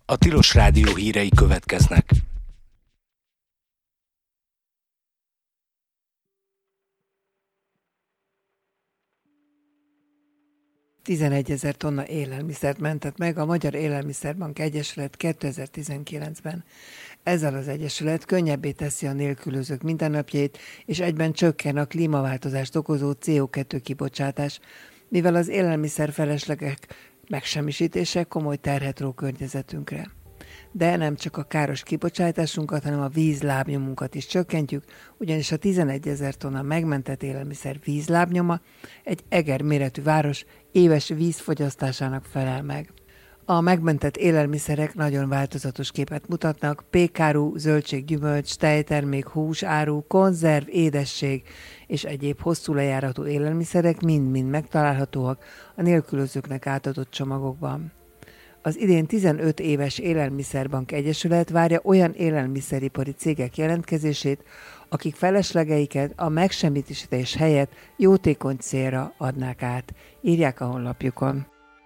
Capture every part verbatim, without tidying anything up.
A Tilos Rádió hírei következnek. tizenegyezer tonna élelmiszert mentett meg a Magyar Élelmiszerbank Egyesület kétezer-tizenkilencben. Ezzel az egyesület könnyebbé teszi a nélkülözők mindennapjait, és egyben csökken a klímaváltozást okozó cé o kettő kibocsátás, mivel az élelmiszer feleslegek megsemmisítése komoly terhet ró környezetünkre. De nem csak a káros kibocsátásunkat, hanem a vízlábnyomunkat is csökkentjük, ugyanis a tizenegyezer tonna megmentett élelmiszer vízlábnyoma egy Eger méretű város éves vízfogyasztásának felel meg. A megmentett élelmiszerek nagyon változatos képet mutatnak, pékáru, zöldség, gyümölcs, tejtermék, húsáru, konzerv, édesség és egyéb hosszú lejáratú élelmiszerek mind-mind megtalálhatóak a nélkülözőknek átadott csomagokban. Az idén tizenöt éves Élelmiszerbank Egyesület várja olyan élelmiszeripari cégek jelentkezését, akik feleslegeiket a megsemmisítés helyett jótékony célra adnák át, írják a honlapjukon.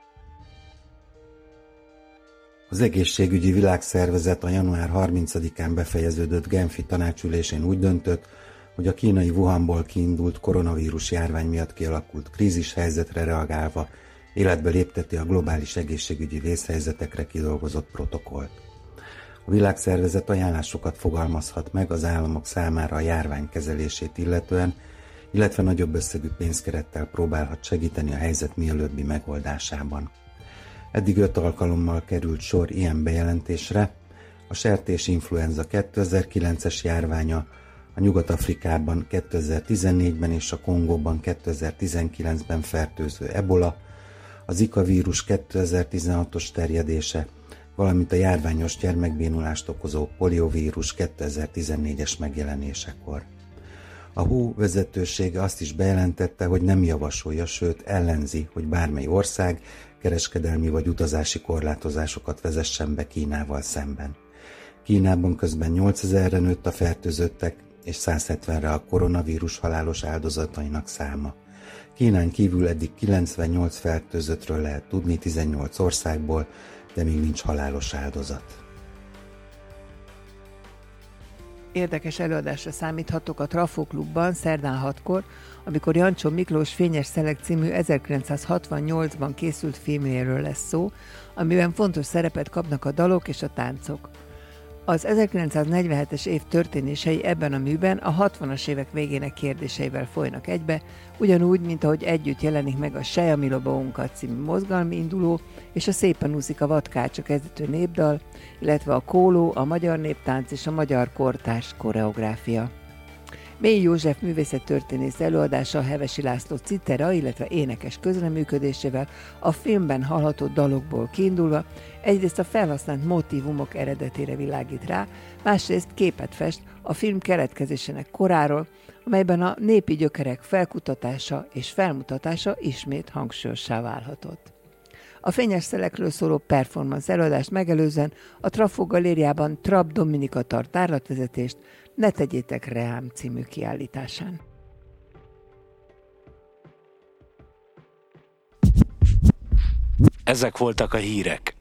Az Egészségügyi Világszervezet a január harmincadikán befejeződött Genfi tanácsülésén úgy döntött, hogy a kínai Wuhanból kiindult koronavírus járvány miatt kialakult krízishelyzetre reagálva életbe lépteti a globális egészségügyi vészhelyzetekre kidolgozott protokollt. A világszervezet ajánlásokat fogalmazhat meg az államok számára a járvány kezelését illetően, illetve nagyobb összegű pénzkerettel próbálhat segíteni a helyzet mielőbbi megoldásában. Eddig öt alkalommal került sor ilyen bejelentésre: a sertésinfluenza kétezer-kilences járványa, a Nyugat-Afrikában kétezer-tizennégyben és a Kongóban kétezer-tizenkilencben fertőző ebola, a Zika vírus kétezer-tizenhatos terjedése, valamint a járványos gyermekbénulást okozó poliovírus kétezer-tizennégyes megjelenésekor. A há u vezetősége azt is bejelentette, hogy nem javasolja, sőt ellenzi, hogy bármely ország kereskedelmi vagy utazási korlátozásokat vezessen be Kínával szemben. Kínában közben nyolcezerre nőtt a fertőzöttek és száz hetvenre a koronavírus halálos áldozatainak száma. Kínán kívül eddig kilencvennyolc fertőzöttről lehet tudni tizennyolc országból, de még nincs halálos áldozat. Érdekes előadásra számíthatok a Trafó Klubban szerdán hatkor, amikor Jancsó Miklós Fényes Szelek című ezerkilencszázhatvannyolcban készült filmjéről lesz szó, amiben fontos szerepet kapnak a dalok és a táncok. Az ezerkilencszáznegyvenhetes év történései ebben a műben a hatvanas évek végének kérdéseivel folynak egybe, ugyanúgy, mint ahogy együtt jelenik meg a Seja mi lobogónkat című mozgalmi induló és a Szépen úszik a vadkácsa kezdetű népdal, illetve a kóló, a magyar néptánc és a magyar kortárs koreográfia. Mély József művészettörténész előadása a Hevesi László citera, illetve énekes közreműködésével a filmben hallható dalokból kiindulva egyrészt a felhasznált motívumok eredetére világít rá, másrészt képet fest a film keletkezésének koráról, amelyben a népi gyökerek felkutatása és felmutatása ismét hangsúlyossá válhatott. A Fényes Szelekről szóló performance előadást megelőzően a Trafó Galériában Trapp Dominika tart tárlatvezetést Ne tegyétek reám című kiállításán. Ezek voltak a hírek.